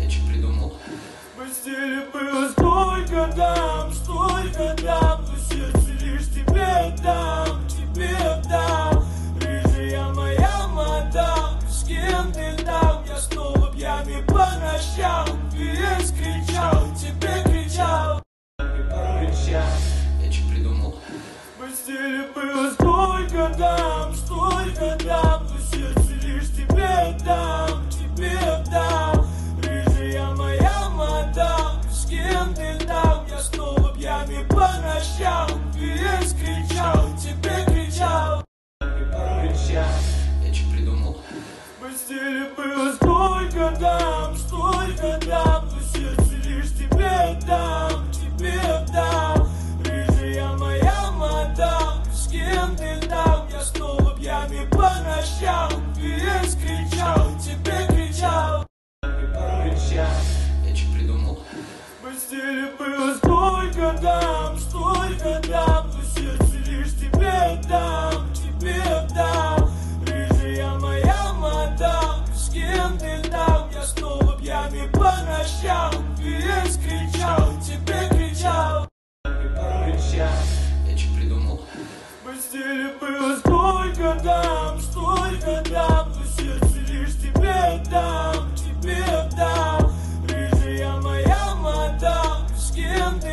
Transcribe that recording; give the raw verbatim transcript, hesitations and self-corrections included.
я че придумал. В постели было столько дам, столько дам, но сердце лишь тебе отдам, тебе отдам. Рыжая моя мадам, с кем ты там? Я снова пьяный по ночам, весь кричал, тебе кричал, Я че придумал. в постели было столько дам, столько дам, но сердце лишь тебе отдам, тебе отдам. Рыжая моя мадам, с кем ты там? Я снова пьяный по ночам, весь кричал, тебе кричал, Я че придумал. в постели было столько дам, столько дам, но сердце лишь тебе отдам, тебе отдам. Рыжая моя мадам, с кем ты там? Я снова пьяный по ночам, весь кричал, тебе кричал, Я че придумал. в постели было столько дам, столько дам, но сердце лишь тебе отдам, тебе отдам. Рыжая моя мадам, с кем ты там? Я снова пьяный по ночам, весь кричал, тебе кричал, Я че придумал. в постели было столько